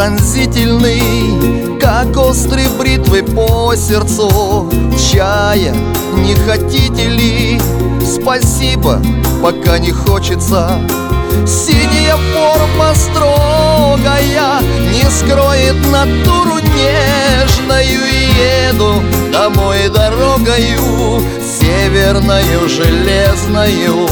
пронзительный, как острые бритвы по сердцу. Чая не хотите ли? Спасибо, пока не хочется. Синяя форма строгая не скроет натуру нежную. Еду домой дорогою северною железною.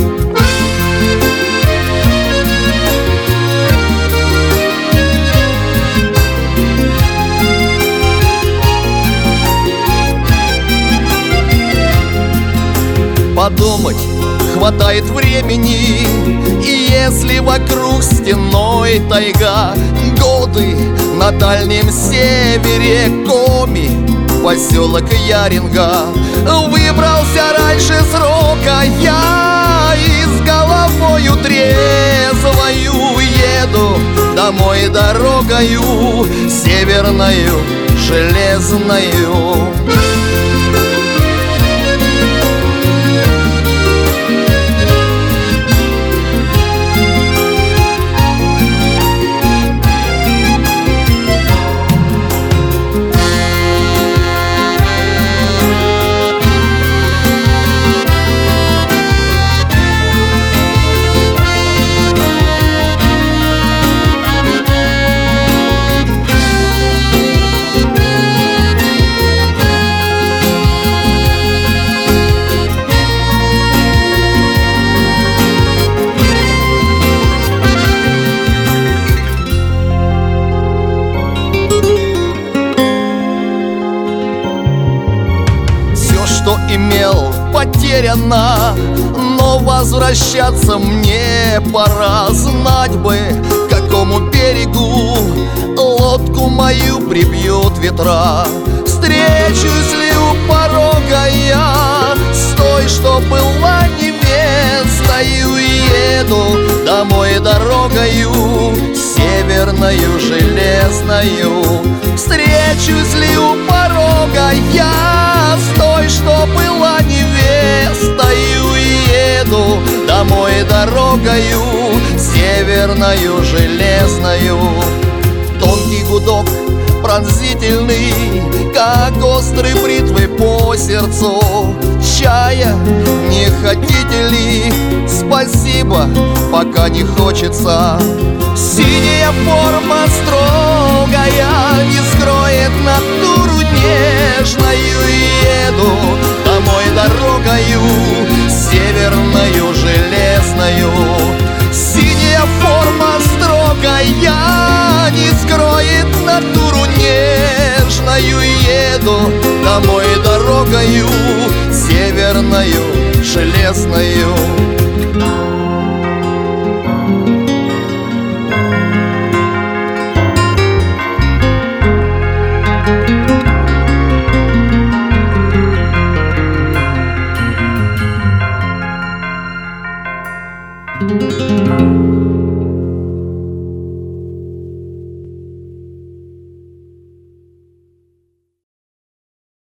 Подумать хватает времени, и если вокруг стеной тайга, годы на дальнем севере Коми, поселок Яринга. Выбрался раньше срока я, и с головою трезвою еду домой дорогою северною железною. Что имел, потеряно, но возвращаться мне пора. Знать бы, к какому берегу лодку мою прибьют ветра. Встречусь ли у порога я с той, что была невестою? Еду домой дорогою северною железною. Встречусь ли у порога я с той, что была невестою? Еду домой дорогою северною железною. Тонкий гудок пронзительный, как острые бритвы по сердцу. Чая не хотите ли? Спасибо, пока не хочется. Синяя форма строгая не скроет натуру нежную. Еду домой дорогою северною железною. Синяя форма строгая не скроет натуру нежную. Еду домой дорогою северною железною.